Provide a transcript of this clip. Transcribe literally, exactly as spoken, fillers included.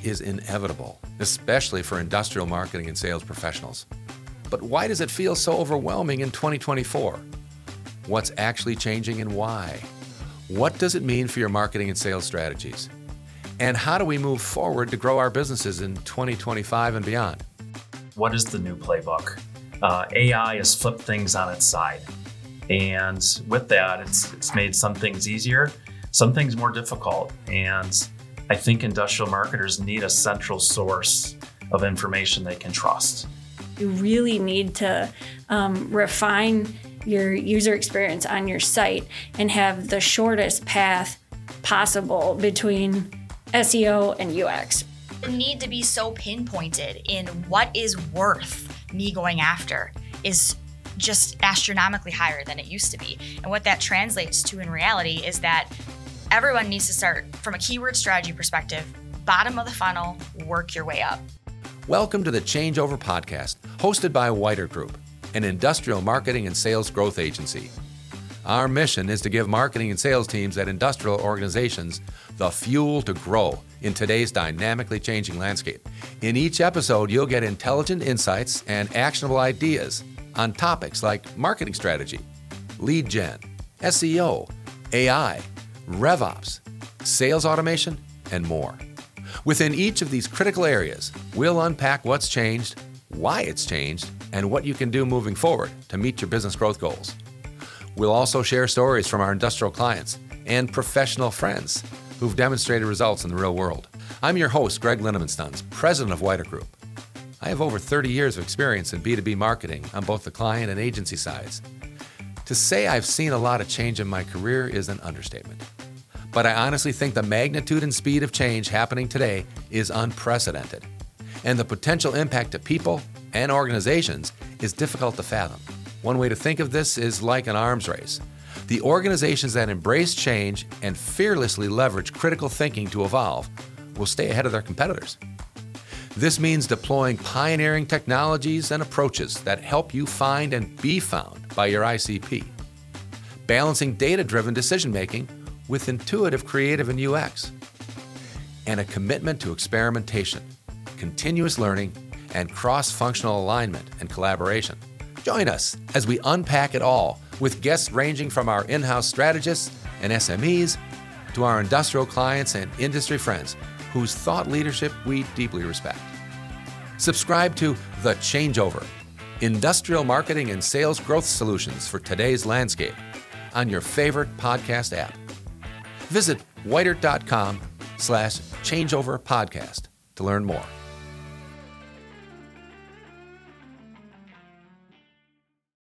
is inevitable, especially for industrial marketing and sales professionals. But why does it feel so overwhelming in twenty twenty-four? What's actually changing and why? What does it mean for your marketing and sales strategies? And how do we move forward to grow our businesses in twenty twenty-five and beyond? What is the new playbook? Uh, A I has flipped things on its side. And with that, it's it's made some things easier, some things more difficult. And I think industrial marketers need a central source of information they can trust. You really need to um, refine your user experience on your site and have the shortest path possible between S E O and U X. The need to be so pinpointed in what is worth me going after is just astronomically higher than it used to be. And what that translates to in reality is that everyone needs to start from a keyword strategy perspective, bottom of the funnel, work your way up. Welcome to the Changeover Podcast, hosted by Whiter Group, an industrial marketing and sales growth agency. Our mission is to give marketing and sales teams at industrial organizations the fuel to grow in today's dynamically changing landscape. In each episode, you'll get intelligent insights and actionable ideas on topics like marketing strategy, lead gen, S E O, A I, RevOps, sales automation, and more. Within each of these critical areas, we'll unpack what's changed, why it's changed, and what you can do moving forward to meet your business growth goals. We'll also share stories from our industrial clients and professional friends who've demonstrated results in the real world. I'm your host, Greg Linnemanstons, president of Whiter Group. I have over thirty years of experience in B two B marketing on both the client and agency sides. To say I've seen a lot of change in my career is an understatement. But I honestly think the magnitude and speed of change happening today is unprecedented. And the potential impact to people and organizations is difficult to fathom. One way to think of this is like an arms race. The organizations that embrace change and fearlessly leverage critical thinking to evolve will stay ahead of their competitors. This means deploying pioneering technologies and approaches that help you find and be found by your I C P. Balancing data-driven decision-making with intuitive creative and U X. And a commitment to experimentation, continuous learning, and cross-functional alignment and collaboration. Join us as we unpack it all with guests ranging from our in-house strategists and S M Es to our industrial clients and industry friends whose thought leadership we deeply respect. Subscribe to The Changeover, industrial marketing and sales growth solutions for today's landscape on your favorite podcast app. Visit whiter dot com slash changeover podcast to learn more.